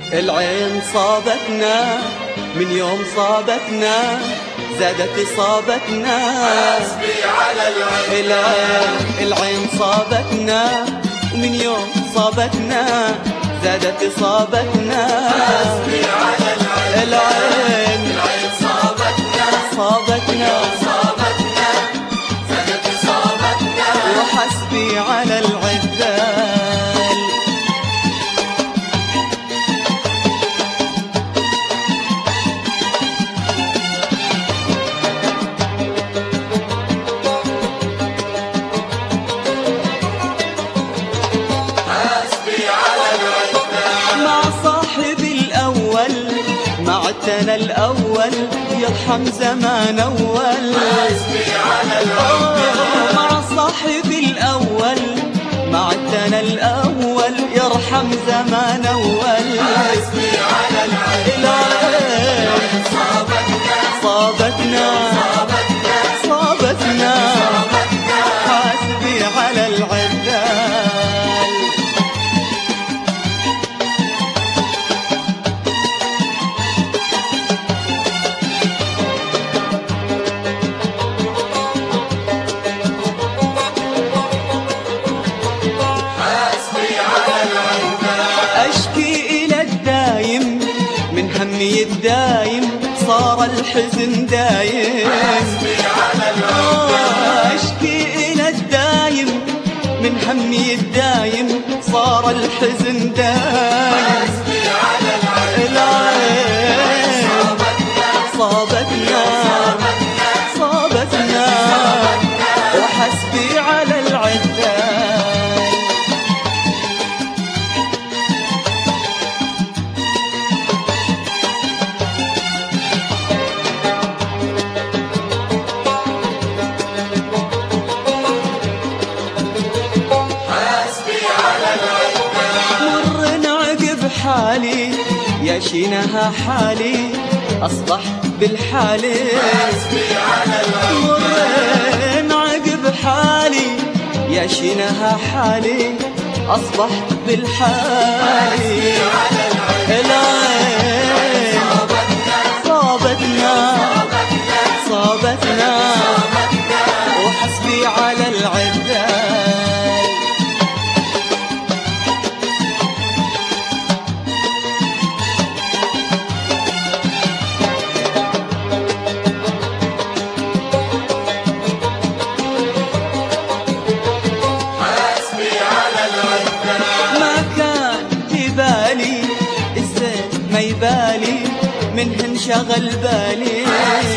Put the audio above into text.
العين صابتنا من يوم صابتنا زادت إصابتنا. حسبي على العين صابتنا ومن يوم صابتنا زادت إصابتنا. حسبي على العين صابتنا صابتنا زادت إصابتنا. وحسبي على العذال. معتنا الأول يرحم زمان أول. حسبي على مع صاحبي الأول معتنا الأول يرحم زمان أول. حسبي على العين صابتنا حسبي على العذال. أشكي إلى الدايم من همي الدايم صار الحزن دايم. أشكي إلى الدايم من همي الدايم صار الحزن دايم. العين صابتنا وحسبي على العذال. حالي يا شينها حالي أصبح بالحالي. مرين عقب حالي يا شينها حالي أصبح بالحالي. العين صابتنا وحسبي على العذال. ما يبالي منهن شغل بالي.